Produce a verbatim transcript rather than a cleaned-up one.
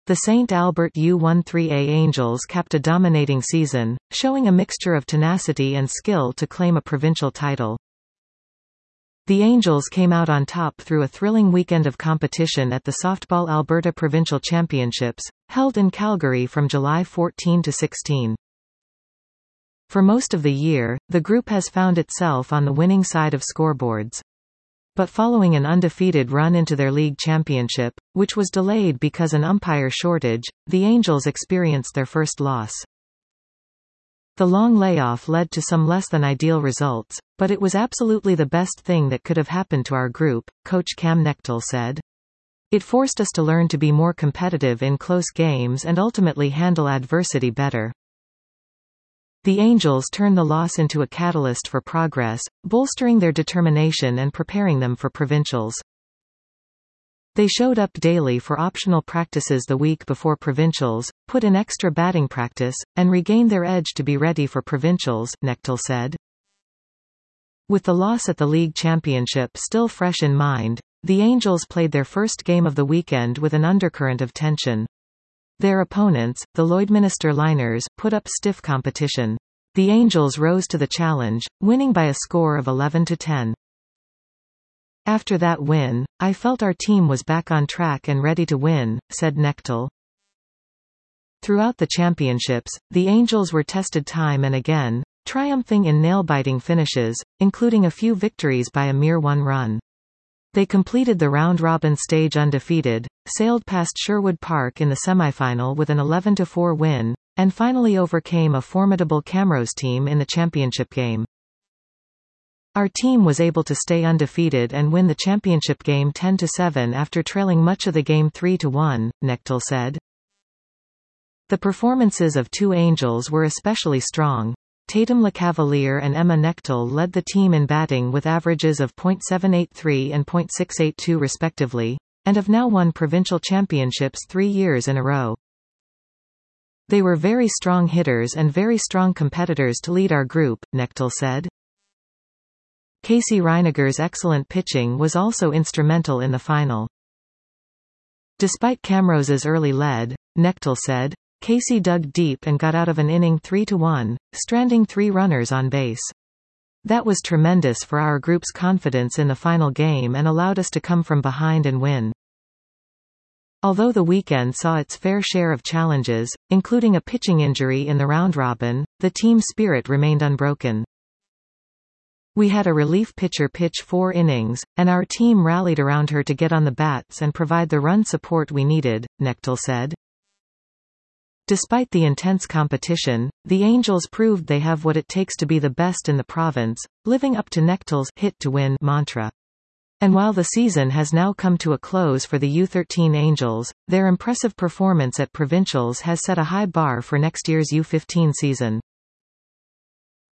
The Saint Albert U thirteen A Angels capped a dominating season, showing a mixture of tenacity and skill to claim a provincial title. The Angels came out on top through a thrilling weekend of competition at the Softball Alberta Provincial Championships, held in Calgary from July fourteenth to sixteenth. For most of the year, the group has found itself on the winning side of scoreboards. But following an undefeated run into their league championship, which was delayed because an umpire shortage, the Angels experienced their first loss. The long layoff led to some less than ideal results, but it was absolutely the best thing that could have happened to our group, Coach Cam Nechtel said. It forced us to learn to be more competitive in close games and ultimately handle adversity better. The Angels turned the loss into a catalyst for progress, bolstering their determination and preparing them for provincials. They showed up daily for optional practices the week before provincials, put in extra batting practice, and regained their edge to be ready for provincials, Nechtel said. With the loss at the league championship still fresh in mind, the Angels played their first game of the weekend with an undercurrent of tension. Their opponents, the Lloydminster Liners, put up stiff competition. The Angels rose to the challenge, winning by a score of eleven to ten. After that win, I felt our team was back on track and ready to win, said Nechtel. Throughout the championships, the Angels were tested time and again, triumphing in nail-biting finishes, including a few victories by a mere one run. They completed the round-robin stage undefeated, sailed past Sherwood Park in the semifinal with an eleven to four win, and finally overcame a formidable Camrose team in the championship game. Our team was able to stay undefeated and win the championship game ten to seven after trailing much of the game three to one, Nechtel said. The performances of two Angels were especially strong. Tatum LeCavalier and Emma Nechtel led the team in batting with averages of point seven eight three and point six eight two respectively, and have now won provincial championships three years in a row. They were very strong hitters and very strong competitors to lead our group, Nechtel said. Casey Reiniger's excellent pitching was also instrumental in the final. Despite Camrose's early lead, Nechtel said, Casey dug deep and got out of an inning three to one, stranding three runners on base. That was tremendous for our group's confidence in the final game and allowed us to come from behind and win. Although the weekend saw its fair share of challenges, including a pitching injury in the round-robin, the team spirit remained unbroken. We had a relief pitcher pitch four innings, and our team rallied around her to get on the bats and provide the run support we needed, Nechtel said. Despite the intense competition, the Angels proved they have what it takes to be the best in the province, living up to Nechtel's hit to win mantra. And while the season has now come to a close for the U thirteen Angels, their impressive performance at provincials has set a high bar for next year's U fifteen season.